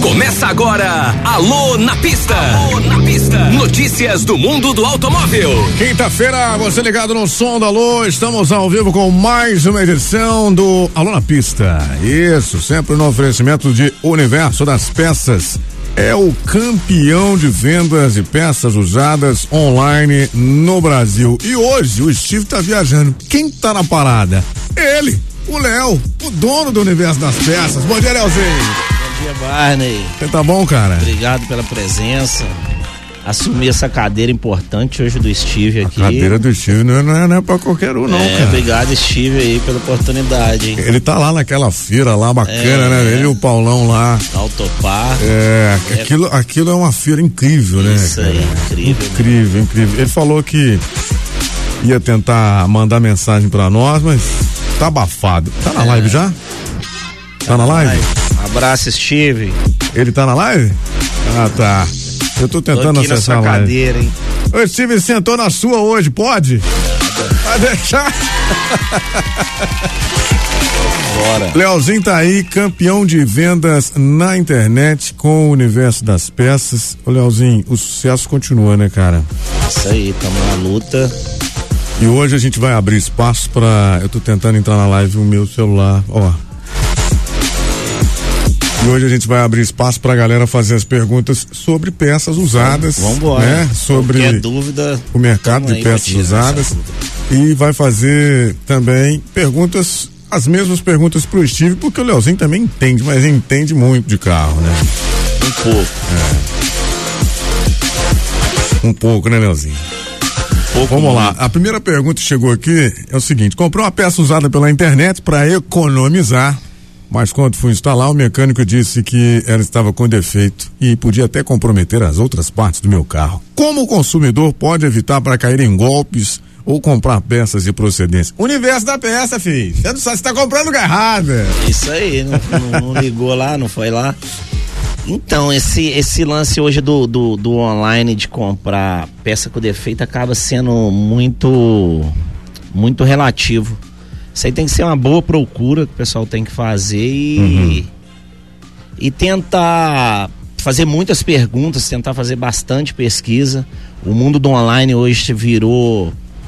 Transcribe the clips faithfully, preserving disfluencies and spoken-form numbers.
Começa agora, Alô na Pista. Alô na Pista. Notícias do mundo do automóvel. Quinta-feira, você ligado no som da Alô, estamos ao vivo com mais uma edição do Alô na Pista. Isso, sempre no oferecimento de Universo das Peças. É o campeão de vendas de peças usadas online no Brasil. E hoje o Steve tá viajando. Quem tá na parada? Ele, o Léo, o dono do Universo das Peças. Bom dia, Léozinho. Bom dia, Barney. Você tá bom, cara? Obrigado pela presença. Assumir essa cadeira importante hoje do Steve aqui. A cadeira do Steve não é, não é pra qualquer um, não, é, cara. Obrigado, Steve, aí, pela oportunidade, hein? Ele tá lá naquela feira lá, bacana, é, né? Ele e o Paulão lá. Autopar. É, é, aquilo, aquilo é uma feira incrível, né? Isso aí, incrível. Incrível, né? incrível. Ele falou que ia tentar mandar mensagem pra nós, mas tá abafado. Tá na é. live já? Tá, tá na live? live? Abraço, Steve. Ele tá na live? Ah, tá. Eu tô tentando tô aqui acessar na sua cadeira, hein? O Steve sentou na sua hoje, pode? Vai deixar? Bora. Leozinho tá aí, campeão de vendas na internet com o Universo das Peças. Ô, Leozinho, o sucesso continua, né, cara? Isso aí, tamo na luta. E hoje a gente vai abrir espaço pra... Eu tô tentando entrar na live, o meu celular, ó. E hoje a gente vai abrir espaço pra galera fazer as perguntas sobre peças usadas. Vamos embora. Né? Sobre qualquer dúvida, o mercado de peças usadas. E vai fazer também perguntas, as mesmas perguntas pro Steve, porque o Leozinho também entende, mas entende muito de carro, né? Um pouco. É. Um pouco, né, Leozinho? Um pouco. Vamos lá. A primeira pergunta que chegou aqui é o seguinte: comprou uma peça usada pela internet para economizar. Mas quando fui instalar, o mecânico disse que ela estava com defeito e podia até comprometer as outras partes do meu carro. Como o consumidor pode evitar para cair em golpes ou comprar peças de procedência? Universo da peça, filho. Você não sabe se tá comprando lugar errado. Isso aí, não, não, não ligou lá, não foi lá. Então, esse, esse lance hoje do, do, do online de comprar peça com defeito acaba sendo muito, muito relativo. Isso aí tem que ser uma boa procura que o pessoal tem que fazer e, uhum. e tentar fazer muitas perguntas, tentar fazer bastante pesquisa. O mundo do online hoje virou,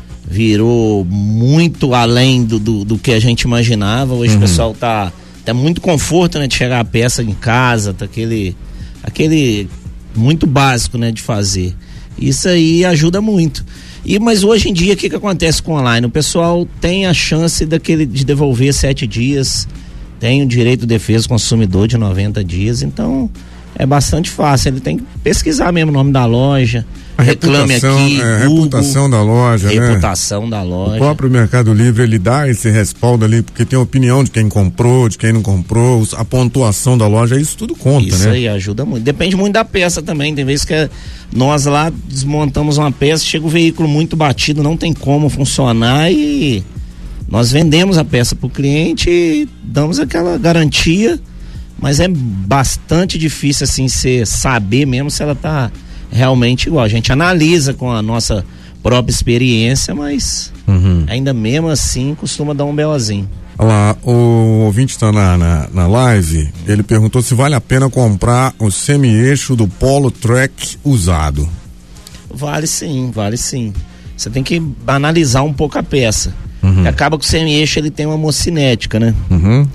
virou muito além do, do, do que a gente imaginava. Hoje uhum. o pessoal tá, tá muito conforto, né, de chegar a peça em casa, tá aquele, aquele muito básico, né, de fazer. Isso aí ajuda muito. E, mas hoje em dia, o que que acontece com o online? O pessoal tem a chance daquele, de devolver sete dias, tem o direito de defesa do consumidor de noventa dias, então é bastante fácil. Ele tem que pesquisar mesmo o nome da loja, a reclame reputação, aqui, é, Google, reputação da loja, reputação né? da loja. O próprio Mercado Livre, ele dá esse respaldo ali, porque tem a opinião de quem comprou, de quem não comprou, a pontuação da loja, isso tudo conta, isso né? Isso aí ajuda muito. Depende muito da peça também, tem vezes que é, nós lá desmontamos uma peça, chega o veículo muito batido, não tem como funcionar e nós vendemos a peça pro cliente e damos aquela garantia, mas é bastante difícil assim você saber mesmo se ela tá realmente igual. A gente analisa com a nossa própria experiência, mas uhum. ainda mesmo assim costuma dar um belozinho. Olha lá, o ouvinte está na, na, na live, ele perguntou se vale a pena comprar o semi-eixo do Polo Track usado. Vale sim, vale sim. Você tem que analisar um pouco a peça. Uhum. Acaba que o semi-eixo ele tem uma mocinética, né? Uhum.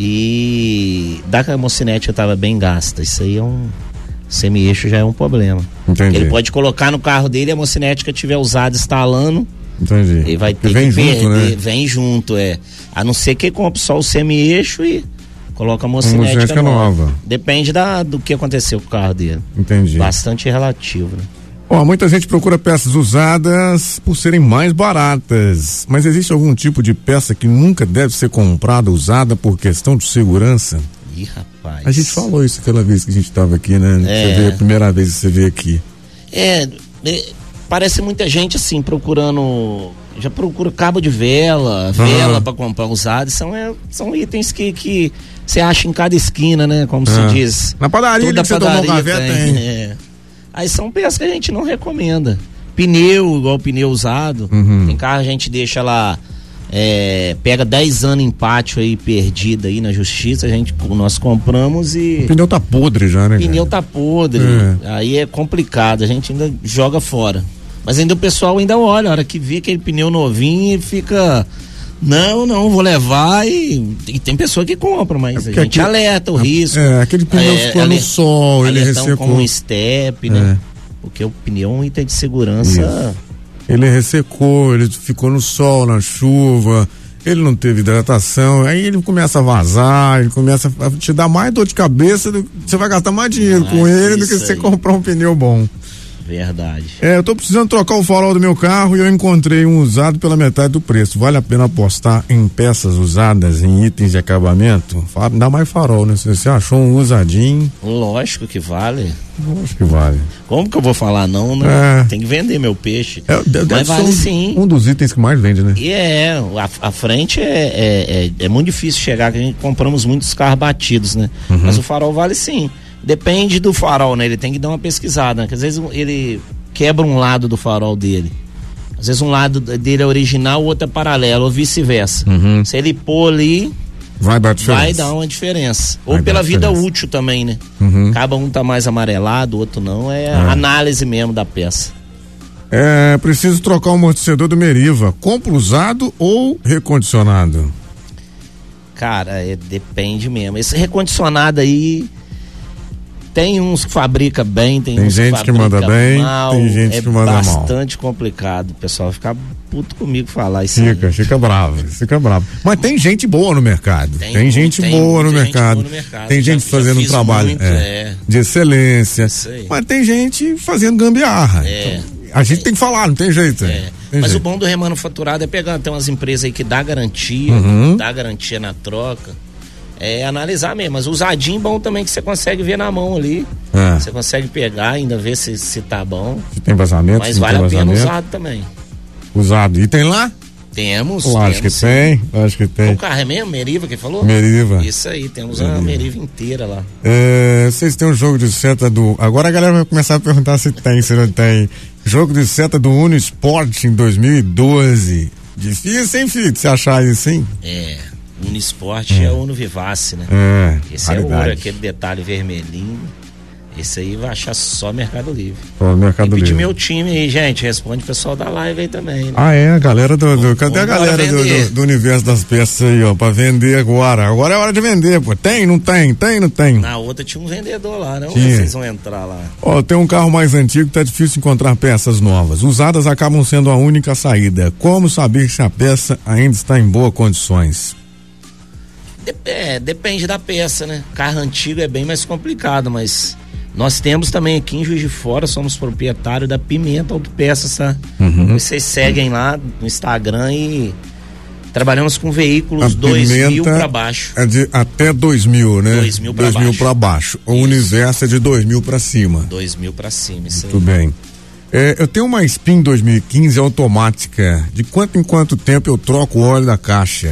E da que a mocinética estava bem gasta, isso aí é um... semi-eixo já é um problema. Entendi. Ele pode colocar no carro dele, a mocinética estiver usada instalando. Entendi. Ele vai ter vem que junto, perder, né? Vem junto, é. A não ser que compre só o semi-eixo e coloca a mocinética, mocinética nova. nova. Depende da, do que aconteceu com o carro dele. Entendi. Bastante relativo, né? Ó, muita gente procura peças usadas por serem mais baratas, mas existe algum tipo de peça que nunca deve ser comprada usada por questão de segurança? Ih, rapaz. A gente falou isso aquela vez que a gente estava aqui, né? É. Você veio, a primeira vez que você veio aqui. É, é, parece muita gente assim procurando, já procura cabo de vela, vela uhum. para comprar usado. São, é, são itens que que você acha em cada esquina, né? Como é. se diz. Na padaria, toda que você padaria tomou café tem. tem. É. Aí são peças que a gente não recomenda. Pneu, igual pneu usado. Uhum. Tem carro a gente deixa lá É, pega dez anos em pátio aí, perdido aí na justiça, a gente, nós compramos e... O pneu tá podre já, né? O pneu tá podre, é. Aí é complicado, a gente ainda joga fora. Mas ainda o pessoal ainda olha, a hora que vê aquele pneu novinho e fica... Não, não, vou levar e, e tem pessoa que compra, mas é a gente aquele, alerta o risco. É, aquele pneu é, ficou no sol, ele ressecou. Com um step, né? É. Porque o pneu é um item de segurança... Isso. Ele ressecou, ele ficou no sol, na chuva, ele não teve hidratação, aí ele começa a vazar, ele começa a te dar mais dor de cabeça, do, você vai gastar mais dinheiro ah, com ele do que você comprar um pneu bom. Verdade. É, eu tô precisando trocar o farol do meu carro e eu encontrei um usado pela metade do preço. Vale a pena apostar em peças usadas, em itens de acabamento? Dá mais farol, né? Se você achou um usadinho. Lógico que vale. Lógico que vale. Como que eu vou falar não, né? É. Tem que vender meu peixe. É, deve, Mas vale um, sim. Um dos itens que mais vende, né? E é, a, a frente é, é, é, é muito difícil chegar, que a gente compramos muitos carros batidos, né? Uhum. Mas o farol vale sim. Depende do farol, né? Ele tem que dar uma pesquisada, né? Porque às vezes ele quebra um lado do farol dele. Às vezes um lado dele é original, o outro é paralelo, ou vice-versa. Uhum. Se ele pôr ali, vai dar diferença. Vai dar uma diferença. Vai ou pela diferença. Vida útil também, né? Uhum. Cada um tá mais amarelado, o outro não. É, é análise mesmo da peça. É, preciso trocar o amortecedor do Meriva. Compro usado ou recondicionado? Cara, é, depende mesmo. Esse recondicionado aí... Tem uns que fabrica bem, tem, tem uns gente que, que manda bem, mal, tem gente é que manda mal. É bastante complicado, o pessoal fica puto comigo falar isso. Fica, aí. fica bravo, fica bravo. Mas tem gente boa no mercado. Tem, tem gente tem boa no mercado. Gente boa no mercado. Tem já, gente fazendo um trabalho muito, é, é. de excelência. Mas tem gente fazendo gambiarra. É. Então, a gente é. tem que falar, não tem jeito. É. Tem Mas jeito. O bom do remanufaturado é pegar, tem umas empresas aí que dá garantia, uhum. dá garantia na troca. É analisar mesmo, mas usadinho bom também, que você consegue ver na mão ali. É. Você consegue pegar, ainda ver se, se tá bom. Se tem vazamento, mas se vale tem a vazamento. pena usado também. Usado. E tem lá? Temos. Lógico que tem, lógico que tem. O carro é mesmo? Meriva que falou? Meriva. Isso aí, temos Meriva. Uma Meriva inteira lá. É, vocês têm um jogo de seta do... Agora a galera vai começar a perguntar se tem, se não tem. Jogo de seta do Uno Sport em dois mil e doze. Difícil, hein, filho, de você achar isso, hein? É. Uno Sport é, é o Uno Vivace, né? É, esse raridade. É ouro, aquele detalhe vermelhinho. Esse aí vai achar só Mercado Livre. Só Mercado Livre. Pedir meu time aí, gente. Responde o pessoal da live aí também. Né? Ah, é? A galera do. do cadê a galera do, do, do universo das peças aí, ó? Pra vender agora. Agora é hora de vender, pô. Tem, não tem? Tem, não tem? Na outra tinha um vendedor lá, não? Vocês vão entrar lá. Ó, tem um carro mais antigo, tá difícil encontrar peças novas. Usadas acabam sendo a única saída. Como saber se a peça ainda está em boas condições? É, depende da peça, né? Carro antigo é bem mais complicado, mas nós temos também aqui em Juiz de Fora, somos proprietários da Pimenta Autopeças, tá? Uhum. Vocês seguem lá no Instagram e trabalhamos com veículos dois mil para baixo. É de até dois mil, né? dois mil para baixo. Pra baixo. O isso. Universo é de dois mil para cima. dois mil para cima, isso Muito aí. Bem. É, eu tenho uma Spin dois mil e quinze automática. De quanto em quanto tempo eu troco o óleo da caixa?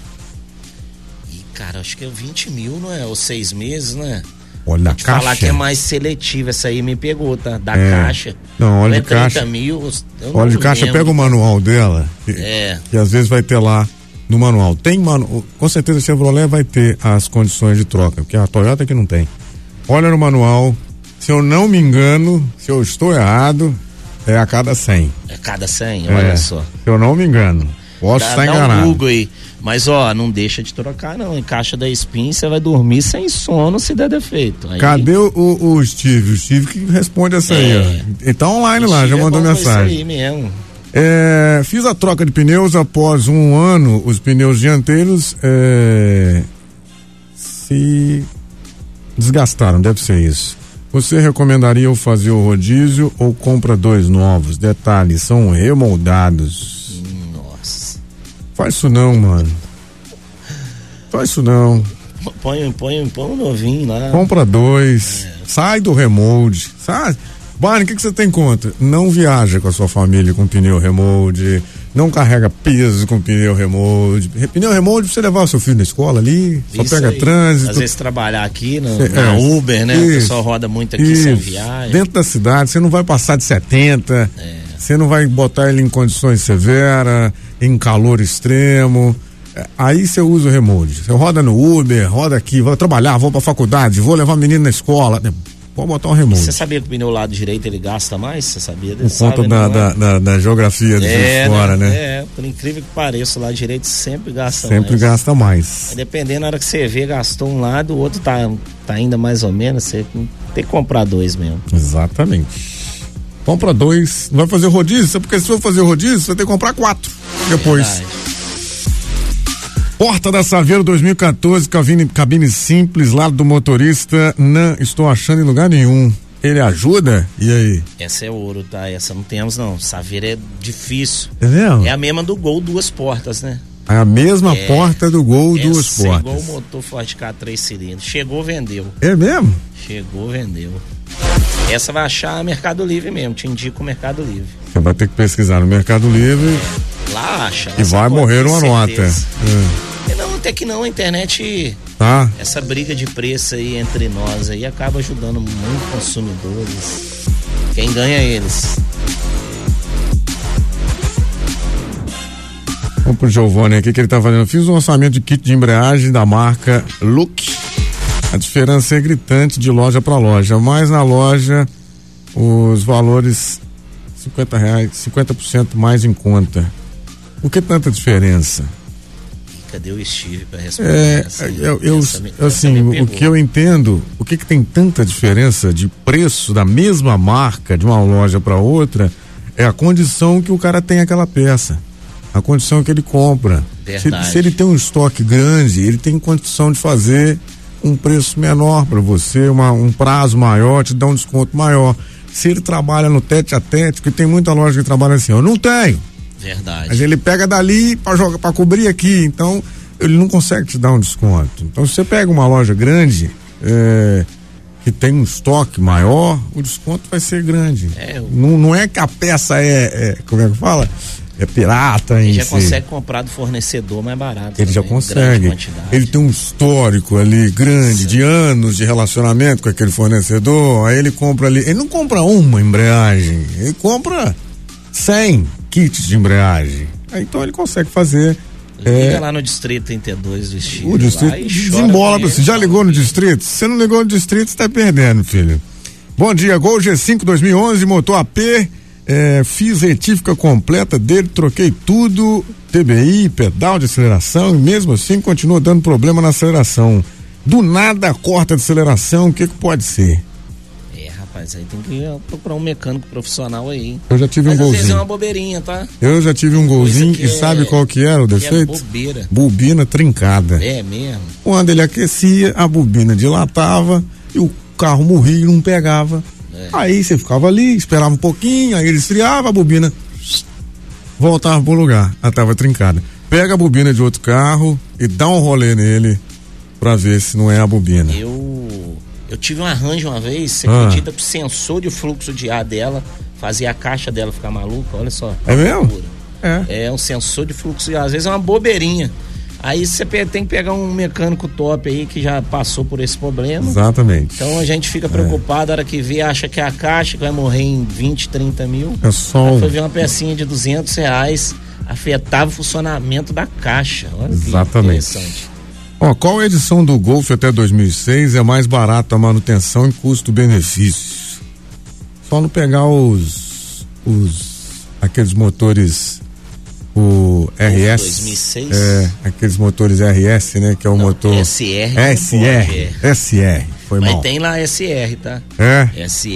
Cara, acho que é vinte mil, não é? Ou seis meses, né? Óleo da caixa? Falar que é mais seletivo, essa aí me pegou, tá? Da é. caixa. Não, óleo é de caixa. mil, óleo de caixa, pega o manual dela. Que, é. Que às vezes vai ter lá no manual. Tem manual. Com certeza a Chevrolet vai ter as condições de troca, porque a Toyota que não tem. Olha no manual. Se eu não me engano, se eu estou errado, é a cada cem. É a cada cem, olha é. só. Se eu não me engano. Posso dá, estar dá enganado. Um Google aí. Mas ó, não deixa de trocar não, em caixa da Spin você vai dormir sem sono se der defeito. Aí... Cadê o, o, o Steve? O Steve que responde essa é. aí, ó. Ele tá online o lá, Steve já mandou é mensagem. Isso aí mesmo. É, fiz a troca de pneus após um ano, os pneus dianteiros é, se desgastaram, deve ser isso. Você recomendaria eu fazer o rodízio ou compra dois novos? Detalhes, são remoldados. Faz isso não, mano. Faz isso não. Põe, põe, põe um novinho lá. Compra dois. É. Sai do remold. Sai. Barney, o que, que você tem contra? Não viaja com a sua família com pneu remold. Não carrega peso com pneu remold. Pneu remold pra você levar o seu filho na escola ali. Só isso pega aí. Trânsito. Às vezes trabalhar aqui no, é, na Uber, né? Isso, o pessoal roda muito aqui isso. Sem viagem. Dentro da cidade, você não vai passar de setenta. É. Você não vai botar ele em condições severas, em calor extremo. Aí você usa o remote. Você roda no Uber, roda aqui, vou trabalhar, vou pra faculdade, vou levar o menino na escola. Pode botar um remote. Você sabia que o pneu lado direito ele gasta mais? Você sabia Por sabe, conta da, da, da, da geografia é, de fora, né? É, por incrível que pareça, o lado direito sempre gasta sempre mais. Sempre gasta mais. Dependendo, na hora que você vê, gastou um lado, o outro tá, tá ainda mais ou menos, você tem que comprar dois mesmo. Exatamente. Compra dois, não vai fazer rodízio, porque se for fazer rodízio, você vai ter que comprar quatro depois. Verdade. Porta da Saveiro dois mil e quatorze, cabine, cabine simples, lado do motorista, não estou achando em lugar nenhum. Ele ajuda? E aí? Essa é ouro, tá? Essa não temos não. Saveiro é difícil. É mesmo? É a mesma do Gol, duas portas, né? É a mesma é, porta do Gol, duas essa portas. É igual o motor Ford K três cilindros. Chegou, vendeu. É mesmo? Chegou, vendeu. Essa vai achar Mercado Livre mesmo, te indico o Mercado Livre. Você vai ter que pesquisar no Mercado Livre. Lá acha. E vai morrer uma nota. É. Não, até que não, a internet, tá. Essa briga de preço aí entre nós aí acaba ajudando muito consumidores. Quem ganha é eles. Vamos pro Giovanni aqui que ele tá fazendo. Fiz um orçamento de kit de embreagem da marca Look. A diferença é gritante de loja para loja, mas na loja os valores cinquenta reais, cinquenta por cento mais em conta. Por que tanta diferença? Cadê o Steve para responder? É, essa, eu, eu, essa, assim, o que eu entendo, o que que tem tanta diferença de preço da mesma marca de uma loja para outra é a condição que o cara tem aquela peça, a condição que ele compra. Se, se ele tem um estoque grande, ele tem condição de fazer um preço menor para você, uma, um prazo maior, te dá um desconto maior. Se ele trabalha no tete a tete, porque tem muita loja que trabalha assim, eu não tenho. Verdade. Mas ele pega dali para jogar, para cobrir aqui, então ele não consegue te dar um desconto. Então se você pega uma loja grande é, que tem um estoque maior, o desconto vai ser grande. É, eu... não, não é que a peça é, é como é que fala? É pirata. Ele já si. consegue comprar do fornecedor mais barato. Ele também, já consegue. Ele tem um histórico ali grande, Sim. de anos de relacionamento com aquele fornecedor. Aí ele compra ali. Ele não compra uma embreagem, ele compra cem kits de embreagem. Aí, então ele consegue fazer. Liga é, lá no Distrito trinta e dois do Estilo. O Distrito desembola pra você. Já ligou no Distrito? Se você não ligou no Distrito, você tá perdendo, filho. Bom dia, Gol G cinco dois mil e onze, motor A P. É, fiz retífica completa dele, troquei tudo, T B I, pedal de aceleração, e mesmo assim continua dando problema na aceleração. Do nada corta de aceleração, o que que pode ser? É, rapaz, aí tem que procurar um mecânico profissional aí. Eu já tive Mas um golzinho. Às vezes é uma bobeirinha, tá? Eu já tive um golzinho e é, sabe qual que era o defeito? É bobeira. Bobina trincada. É mesmo? Quando ele aquecia, a bobina dilatava e o carro morria e não pegava. É. Aí você ficava ali, esperava um pouquinho, aí ele esfriava, a bobina voltava pro lugar, ela tava trincada. Pega a bobina de outro carro e dá um rolê nele pra ver se não é a bobina. Eu eu tive um arranjo uma vez, você ah. acredita que o sensor de fluxo de ar dela fazia a caixa dela ficar maluca, olha só. É mesmo? É. É um sensor de fluxo de ar, às vezes é uma bobeirinha. Aí você tem que pegar um mecânico top aí que já passou por esse problema. Exatamente. Então a gente fica preocupado, é. a hora que vê, acha que é a caixa que vai morrer em vinte, trinta mil. É só. Aí foi ver uma pecinha de duzentos reais, afetava o funcionamento da caixa. Olha Exatamente. Que interessante. Ó, qual edição do Golf até dois mil e seis é mais barata a manutenção e custo-benefício? Só não pegar os, os aqueles motores, o R S, dois mil e seis? É, aqueles motores R S, né, que é o não, motor S R, S R, S R, foi Mas mal. tem lá S R, tá? É? S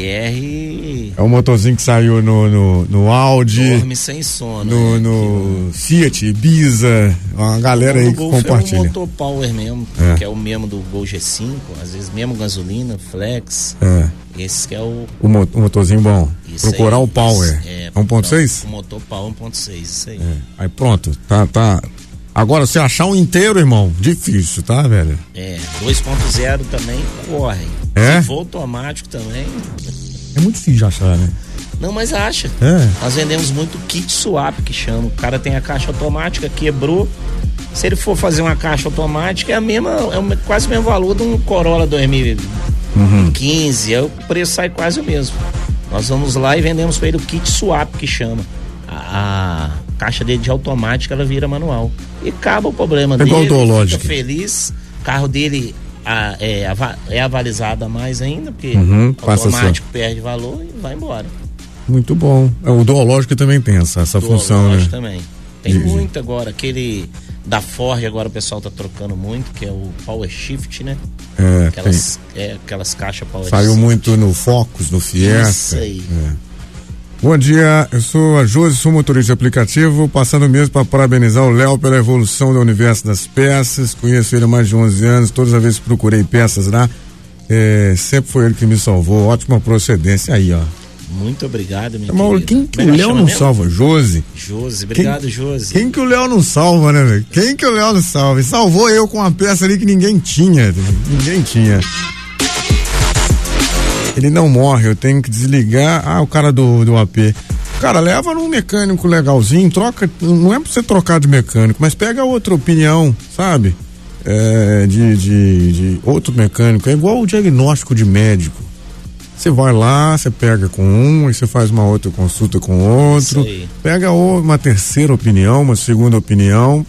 R é o motorzinho que saiu no, no, no Audi, dorme sem sono, no, né? no que... Fiat, Ibiza, uma galera aí que compartilha. É o motor Power mesmo, é. que é o mesmo do Gol G cinco, às vezes mesmo gasolina, flex. É. Esse que é o... O, mo- o motorzinho bom. Isso procurar aí, o Power. É, um ponto seis? O motor Power um ponto seis, isso aí. É. Aí pronto, tá, tá. Agora, se achar um inteiro, irmão, difícil, tá, velho? É, dois ponto zero também corre. É? Se for automático também. É muito difícil de achar, né? Não, mas acha. É. Nós vendemos muito kit swap, que chama. O cara tem a caixa automática, quebrou. Se ele for fazer uma caixa automática, é a mesma, é o, quase o mesmo valor de um Corolla dois mil e quinze. Uhum. Aí o preço sai quase o mesmo. Nós vamos lá e vendemos para ele o kit swap, que chama. A, a caixa dele de automática, ela vira manual. E acaba o problema é dele, igual ele fica feliz. O carro dele a, é, a, é avalizado a mais ainda, porque uhum, automático perde valor e vai embora. Muito bom. O Duológico também tem essa, essa função, né? Também. Tem de, muito agora. Aquele da Ford agora o pessoal tá trocando muito, que é o Power Shift, né? É, aquelas, é, aquelas caixas Power Saiu Shift. Saiu muito no Focus, no Fiesta. Isso aí. É. Bom dia, eu sou a Josi, sou motorista de aplicativo, passando mesmo para parabenizar o Léo pela evolução do universo das peças. Conheço ele há mais de onze anos, todas as vezes que procurei peças lá, é, sempre foi ele que me salvou. Ótima procedência aí, ó. Muito obrigado, minha Mas, quem que o Léo não mesmo? salva? Josi. Josi, obrigado, quem, Josi. Quem que o Léo não salva, né, velho? Quem que o Léo não salva? E salvou eu com uma peça ali que ninguém tinha. Ninguém tinha. Ele não morre, eu tenho que desligar. Ah, o cara do, do A P. Cara, leva num mecânico legalzinho, troca. Não é pra você trocar de mecânico, mas pega outra opinião, sabe? É, de, de, de outro mecânico. É igual o diagnóstico de médico. Você vai lá, você pega com um, aí você faz uma outra consulta com outro, pega uma terceira opinião, uma segunda opinião.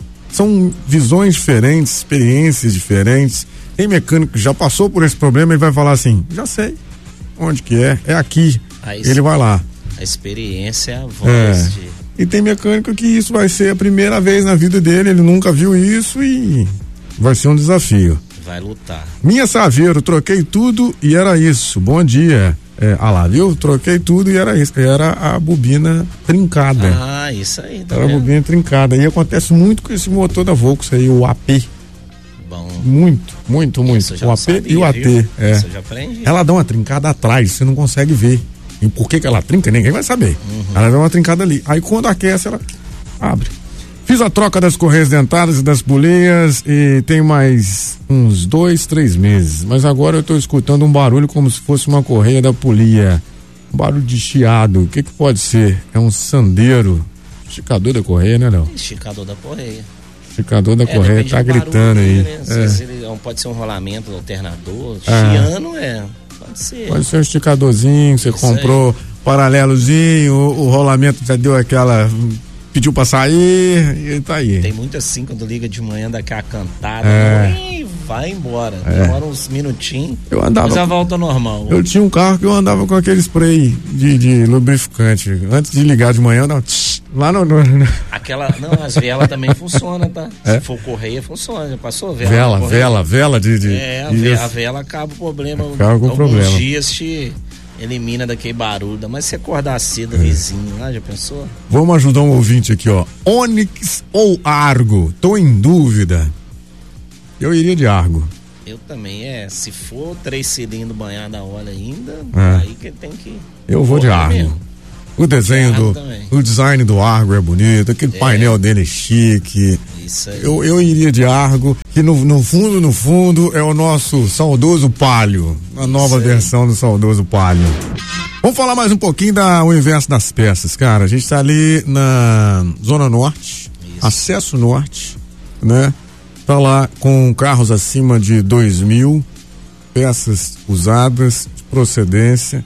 São visões diferentes, experiências diferentes. Tem mecânico que já passou por esse problema e vai falar assim, já sei onde que é, é aqui. Ele vai lá. A experiência, a voz é. de... E tem mecânico que isso vai ser a primeira vez na vida dele, ele nunca viu isso e vai ser um desafio. Vai lutar. Minha Saveiro, troquei tudo e era isso. Bom dia. É, ah lá, viu? Troquei tudo e era isso. Era a bobina trincada. Ah, isso aí. Tá era vendo? a bobina trincada. E acontece muito com esse motor da Volks aí, o A P. Bom. Muito, muito, muito. O A P sabia, e o A T. É. Isso eu já aprendi. Ela dá uma trincada atrás, você não consegue ver. E por que que ela trinca, ninguém vai saber. Uhum. Ela dá uma trincada ali. Aí quando aquece, ela abre. Fiz a troca das correias dentadas e das polias e tem mais uns dois, três meses. Mas agora eu tô escutando um barulho como se fosse uma correia da polia. Um barulho de chiado. O que que pode ser? É um sandeiro. Esticador da correia, né, Léo? Esticador da correia. Esticador da é, correia tá gritando aí. Né? É. Se ele, pode ser um rolamento do alternador. Chiano é. é. Pode ser. Pode ser um esticadorzinho, você Isso comprou aí. Paralelozinho, o, o rolamento já deu aquela. Pediu pra sair e tá aí. Tem muito assim, quando liga de manhã, dá aquela cantada, é. e vai embora. É. Demora uns minutinhos, eu andava, mas a volta normal. Eu tinha um carro que eu andava com aquele spray de, de lubrificante. Antes de ligar de manhã, não, tch, lá no, no... Aquela, não, as velas também funcionam, tá? É? Se for correia, funciona. Já passou vela? Vela, vela, vela de... de é, a vela, a vela acaba o problema. Acaba com o problema. Alguns dias te... elimina daquele barulho, mas se acordar cedo, é. vizinho lá, já pensou? Vamos ajudar um ouvinte aqui, ó. Onix ou Argo? Tô em dúvida. Eu iria de Argo. Eu também, é. Se for três cilindros banhado a óleo ainda, é. aí que tem que. Eu vou de Argo. Mesmo. O desenho do. Também. O design do Argo é bonito, aquele é. painel dele é chique. Isso aí. Eu, eu iria de Argo, que no, no fundo, no fundo, é o nosso saudoso Palio. A nova Isso versão aí. do saudoso Palio. Vamos falar mais um pouquinho da Universo das Peças, cara. A gente tá ali na Zona Norte, Isso. Acesso Norte, né? Tá lá com carros acima de dois mil, peças usadas, de procedência.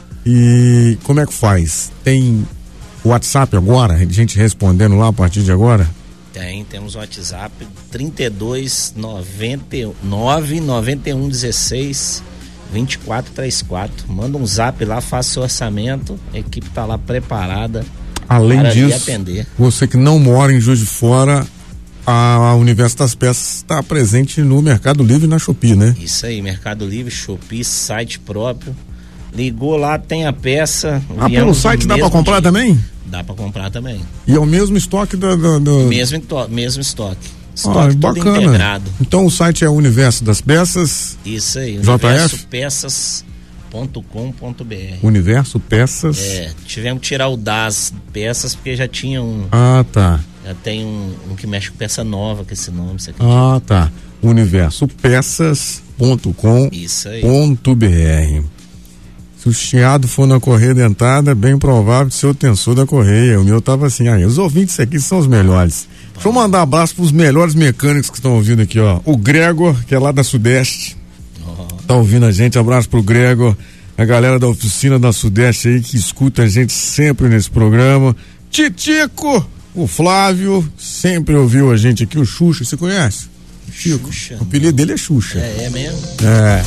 E como é que faz? Tem WhatsApp agora? A gente respondendo lá a partir de agora? Tem, temos o WhatsApp trinta e dois, noventa e nove, noventa e um, dezesseis, vinte e quatro, trinta e quatro. Manda um zap lá, faça seu orçamento, a equipe tá lá preparada. Além para disso, lhe atender. Você que não mora em Juiz de Fora, a Universo das Peças está presente no Mercado Livre e na Shopee, né? Isso aí, Mercado Livre, Shopee, site próprio. Ligou lá, tem a peça. Ah, pelo site dá para comprar dia. também? Dá para comprar também. E é o mesmo estoque do... do, do... Mesmo, mesmo estoque. Estoque ah, tudo bacana. integrado. Então o site é Universo das Peças. Isso aí, universo peças ponto com ponto b r. Universo Peças. É, tivemos que tirar o das peças porque já tinha um. Ah, tá. Já tem um, um que mexe com peça nova, com esse nome. Isso aqui ah, tá. Universo Peças ponto com ponto b r. Se o chiado for na correia dentada, é bem provável ser o tensor da correia. O meu tava assim, aí, os ouvintes aqui são os melhores. Deixa eu mandar um abraço pros melhores mecânicos que estão ouvindo aqui, ó. O Gregor, que é lá da Sudeste, oh. tá ouvindo a gente, abraço pro Gregor. A galera da oficina da Sudeste aí que escuta a gente sempre nesse programa. Titico, o Flávio, sempre ouviu a gente aqui, o Xuxa, você conhece? Chico. Xuxa. O apelido dele é Xuxa. É, é mesmo? É.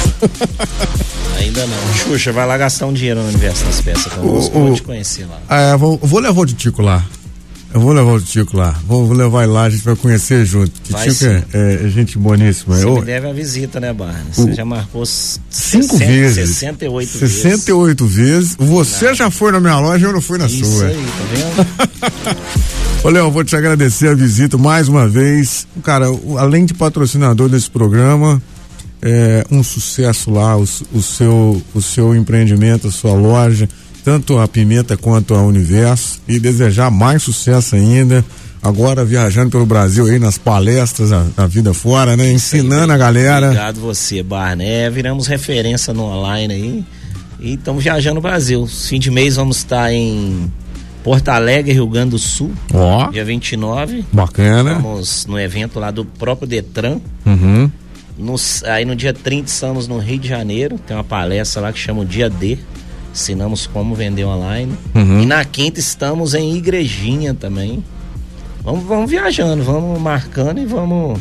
Ainda não. Xuxa, vai lá gastar um dinheiro no universo das peças conosco, vou te conhecer lá. É, vou, vou levar o Titico lá. Eu vou levar o Titico lá. Vou, vou levar ele lá, a gente vai conhecer junto. Titico é, é, é gente boníssima. Você eu, me deve a visita, né, Barney? Você o, já marcou cinco sessenta, vezes. sessenta e oito vezes. sessenta e oito vezes. Você não. já foi na minha loja, eu não fui na Isso sua. Isso aí, tá vendo? Ô, Léo, vou te agradecer a visita mais uma vez. Cara, além de patrocinador desse programa, é um sucesso lá, o, o, seu, o seu empreendimento, a sua loja, tanto a Pimenta quanto a Universo, e desejar mais sucesso ainda. Agora viajando pelo Brasil aí nas palestras, a, a vida fora, né? Ensinando aí, a galera. Obrigado você, Barney. É, viramos referência no online aí e estamos viajando no Brasil. Fim de mês vamos estar em Porto Alegre, Rio Grande do Sul. Ó. Dia vinte e nove. Bacana. Vamos no evento lá do próprio Detran. Uhum. No, aí no dia trinta estamos no Rio de Janeiro. Tem uma palestra lá que chama o Dia D. Ensinamos como vender online. Uhum. E na quinta estamos em Igrejinha também. Vamos, vamos viajando, vamos marcando e vamos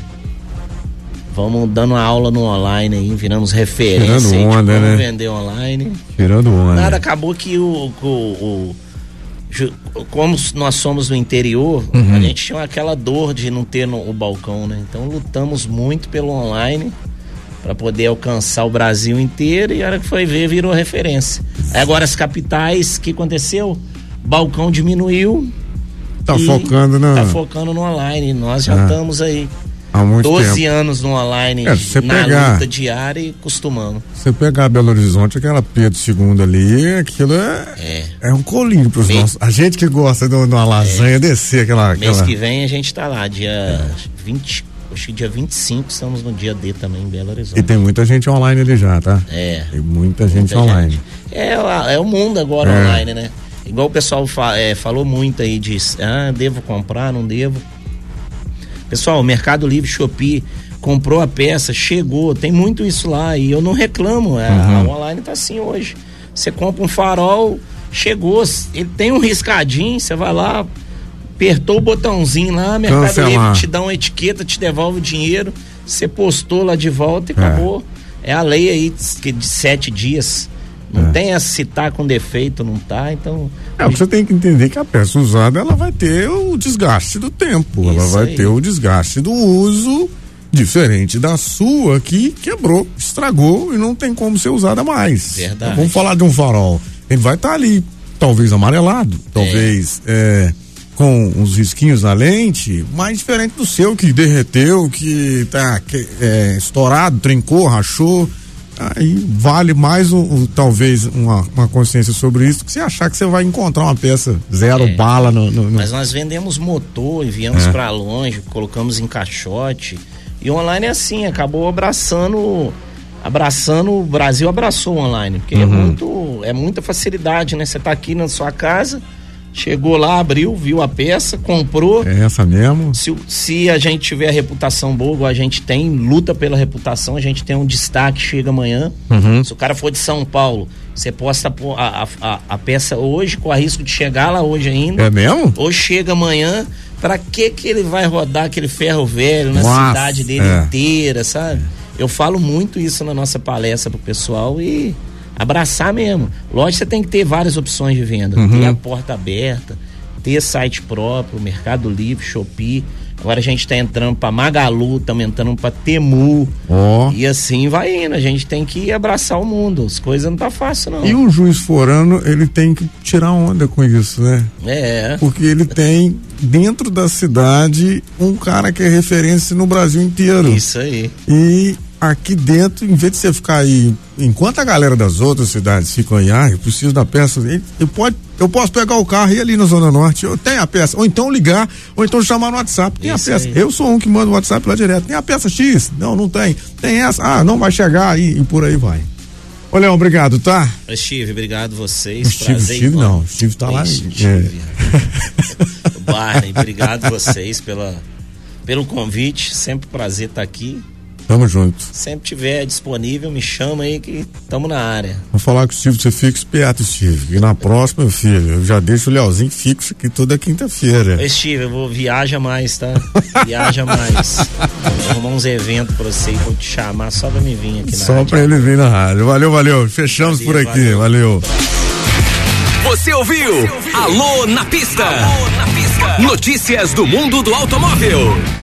vamos dando aula no online aí, viramos referência. Tirando onda, de como né? vender online. Tirando onda. Nada, acabou que o, o, o como nós somos no interior, uhum. a gente tinha aquela dor de não ter no, o balcão, né? Então lutamos muito pelo online para poder alcançar o Brasil inteiro, e a hora que foi ver, virou referência. Aí agora as capitais, o que aconteceu? Balcão diminuiu. Tá focando na... Tá focando no online. Nós já ah, estamos aí há muito doze tempo. anos no online, é, você na pegar, luta diária e costumando. Você pegar Belo Horizonte, aquela Pedro segundo ali, aquilo é, é. é um colírio pros Me... nossos. A gente que gosta de uma lasanha, é. descer aquela... Mês aquela... que vem a gente tá lá, dia é. vinte, acho que dia vinte e cinco estamos no dia D também em Belo Horizonte. E tem muita gente online ali já, tá? É. Tem muita gente muita online. Gente. É, é o mundo agora é. online, né? Igual o pessoal fa- é, falou muito aí de, ah, devo comprar, não devo. Pessoal, o Mercado Livre, Shopee, comprou a peça, chegou, tem muito isso lá e eu não reclamo, é, uhum. a online tá assim hoje. Você compra um farol, chegou, ele tem um riscadinho, você vai lá, apertou o botãozinho lá, Mercado Cancelar. Livre te dá uma etiqueta, te devolve o dinheiro, você postou lá de volta e é. acabou. É a lei aí de, de sete dias. Não é. tem essa se tá com defeito, não tá, então... É, o que você tem que entender que a peça usada, ela vai ter o desgaste do tempo, Isso ela vai aí. ter o desgaste do uso, diferente da sua, que quebrou, estragou e não tem como ser usada mais. Verdade. Então, vamos falar de um farol, ele vai estar tá ali, talvez amarelado, talvez é. É, com uns risquinhos na lente, mais diferente do seu, que derreteu, que tá que, é, estourado, trincou, rachou. Aí vale mais, um, um, talvez, uma, uma consciência sobre isso, que você achar que você vai encontrar uma peça zero é, bala no, no, no... Mas nós vendemos motor, enviamos é. para longe, colocamos em caixote, e o online é assim, acabou abraçando abraçando, o Brasil abraçou o online, porque uhum. é, muito, é muita facilidade, né? Você tá aqui na sua casa, chegou lá, abriu, viu a peça, comprou. É essa mesmo? Se, se a gente tiver a reputação boa, igual a gente tem, luta pela reputação, a gente tem um destaque, chega amanhã. Uhum. Se o cara for de São Paulo, você posta a, a, a peça hoje, com a risco de chegar lá hoje ainda. É mesmo? Ou chega amanhã, pra que que ele vai rodar aquele ferro velho na Nossa, cidade dele é. inteira, sabe? Eu falo muito isso na nossa palestra pro pessoal e... abraçar mesmo. Lógico, você tem que ter várias opções de venda. Uhum. Ter a porta aberta, ter site próprio, Mercado Livre, Shopee. Agora a gente está entrando para Magalu, estamos entrando para Temu. Oh. E assim vai indo. A gente tem que abraçar o mundo. As coisas não tá fácil, não. E o juiz forano, ele tem que tirar onda com isso, né? É. Porque ele tem dentro da cidade um cara que é referência no Brasil inteiro. Isso aí. E aqui dentro, em vez de você ficar aí, enquanto a galera das outras cidades ficam aí, ah, eu preciso da peça, eu, pode, eu posso pegar o carro e ir ali na Zona Norte, eu tenho a peça, ou então ligar, ou então chamar no WhatsApp, tem Isso a peça, aí. Eu sou um que manda o WhatsApp lá direto, tem a peça X? Não, não tem, tem essa, ah, não vai chegar e, e por aí vai. Ô Léo, obrigado, tá? Steve, obrigado vocês. Steve, Steve não, Steve tá lá. Steve, é. Barney, obrigado vocês pela, pelo convite, sempre um prazer estar aqui. Tamo junto. Sempre tiver disponível, me chama aí que tamo na área. Vou falar com o Steve, você fica esperto, Steve. E na próxima, meu filho, eu já deixo o Leozinho fixo aqui toda quinta-feira. Ô, Steve, eu vou viaja mais, tá? Viaja mais. Vou arrumar uns eventos pra você e vou te chamar só pra me vir aqui na Só rádio. pra ele vir na rádio. Valeu, valeu. Fechamos Valeu, por aqui. valeu. valeu. Você ouviu? Alô na pista. Alô na pista. Notícias do mundo do automóvel.